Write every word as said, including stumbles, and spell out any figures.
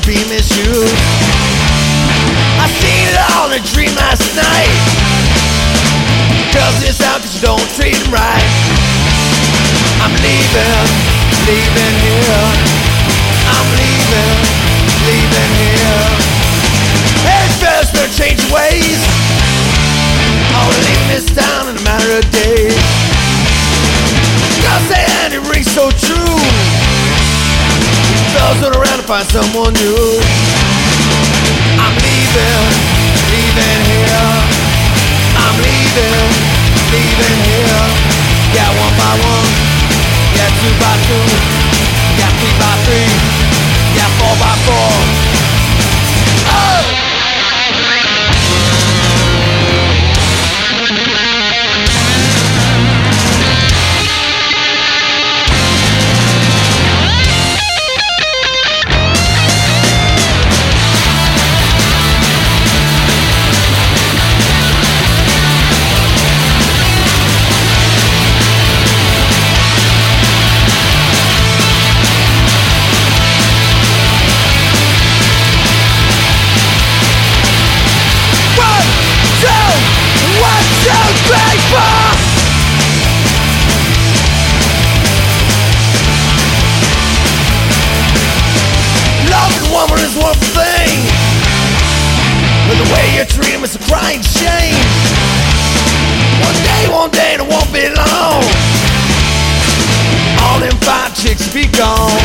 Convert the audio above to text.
being misused. I seen it all in a dream last night. Girls in this out cause you don't treat them right. I'm leaving, leaving here. I'm leaving, leaving here. Hey fellas, better change your ways. Oh, leaving this town in a matter of days. Girls say and it rings so true. Fellas run around to find someone new. I'm leaving, leaving here. I'm leaving, leaving here. Yeah, one by one. Yeah, two by two. Yeah, three by three. Yeah, four by four. Oh! Woman is one thing, but the way you treat him is a crying shame. One day, one day, and it won't be long. All them fine chicks be gone.